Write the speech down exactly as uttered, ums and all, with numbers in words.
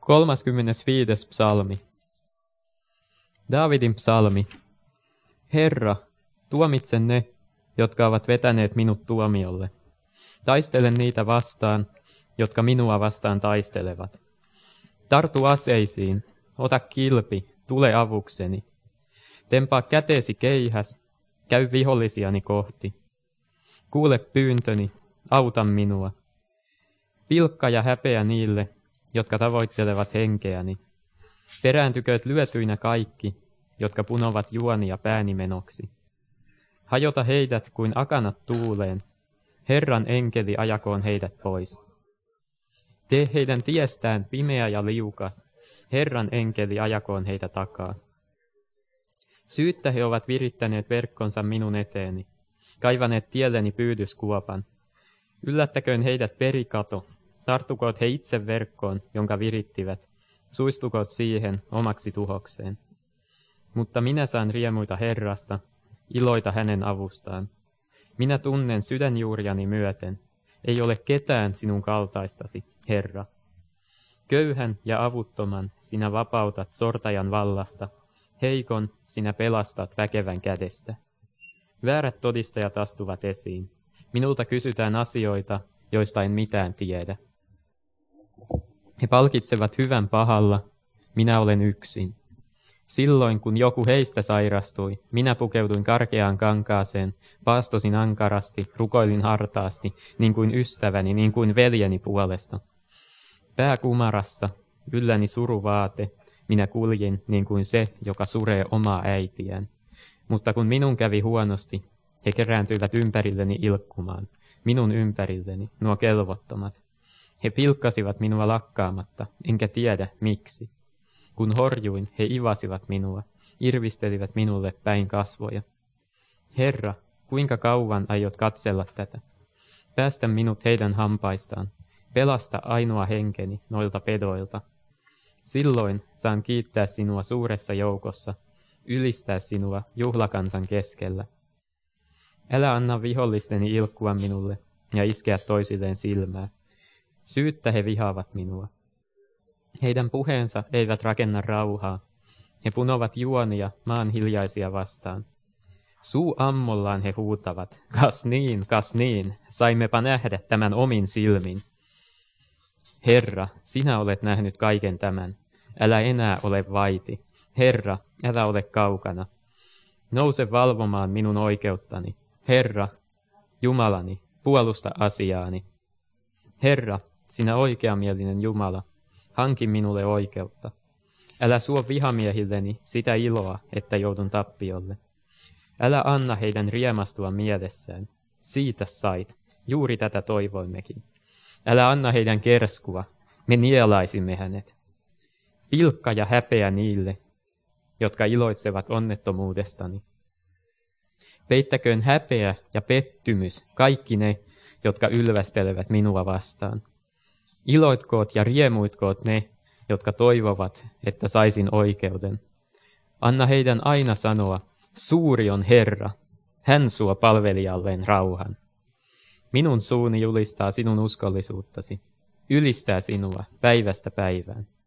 kolmaskymmenesviides psalmi. Daavidin psalmi. Herra, tuomitse ne, jotka ovat vetäneet minut tuomiolle. Taistele niitä vastaan, jotka minua vastaan taistelevat. Tartu aseisiin, ota kilpi, tule avukseni. Tempaa käteesi keihäs, käy vihollisiani kohti. Kuule pyyntöni, auta minua. Pilkka ja häpeä niille, jotka tavoittelevat henkeäni. Perääntykööt lyötyinä kaikki, jotka punovat juonia päänimenoksi. Hajota heidät kuin akanat tuuleen. Herran enkeli ajakoon heidät pois. Tee heidän tiestään pimeä ja liukas. Herran enkeli ajakoon heitä takaa. Syyttä he ovat virittäneet verkkonsa minun eteeni, kaivaneet tielleni pyydyskuopan. Yllättäköön heidät perikato, tarttukoot he itse verkkoon, jonka virittivät, suistukoot siihen omaksi tuhokseen. Mutta minä saan riemuita Herrasta, iloita hänen avustaan. Minä tunnen sydänjuuriani myöten, ei ole ketään sinun kaltaistasi, Herra. Köyhän ja avuttoman sinä vapautat sortajan vallasta, heikon sinä pelastat väkevän kädestä. Väärät todistajat astuvat esiin. Minulta kysytään asioita, joista en mitään tiedä. He palkitsevat hyvän pahalla, minä olen yksin. Silloin, kun joku heistä sairastui, minä pukeuduin karkeaan kankaaseen, paastosin ankarasti, rukoilin hartaasti, niin kuin ystäväni, niin kuin veljeni puolesta. Pää kumarassa, ylläni suruvaate, minä kuljin niin kuin se, joka suree omaa äitiään. Mutta kun minun kävi huonosti, he kerääntyivät ympärilleni ilkkumaan, minun ympärilleni, nuo kelvottomat. He pilkkasivat minua lakkaamatta, enkä tiedä miksi. Kun horjuin, he ivasivat minua, irvistelivät minulle päin kasvoja. Herra, kuinka kauan aiot katsella tätä? Päästä minut heidän hampaistaan, pelasta ainoa henkeni noilta pedoilta. Silloin saan kiittää sinua suuressa joukossa, ylistää sinua juhlakansan keskellä. Älä anna vihollisteni ilkkua minulle ja iskeä toisilleen silmää. Syyttä he vihaavat minua. Heidän puheensa eivät rakenna rauhaa. He punovat juonia maan hiljaisia vastaan. Suu ammollaan he huutavat, kas niin, kas niin, saimmepa nähdä tämän omin silmin. Herra, sinä olet nähnyt kaiken tämän. Älä enää ole vaiti. Herra, älä ole kaukana. Nouse valvomaan minun oikeuttani. Herra, Jumalani, puolusta asiaani. Herra, sinä oikeamielinen Jumala, hanki minulle oikeutta. Älä suo vihamiehilleni sitä iloa, että joudun tappiolle. Älä anna heidän riemastua mielessään. Siitä sait, juuri tätä toivoimmekin. Älä anna heidän kerskua, me nielaisimme hänet. Pilkka ja häpeä niille, jotka iloitsevat onnettomuudestani. Peittäköön häpeä ja pettymys kaikki ne, jotka ylvästelevät minua vastaan. Iloitkoot ja riemuitkoot ne, jotka toivovat, että saisin oikeuden. Anna heidän aina sanoa, suuri on Herra, hän suo palvelijalleen rauhan. Minun suuni julistaa sinun uskollisuuttasi, ylistää sinua päivästä päivään.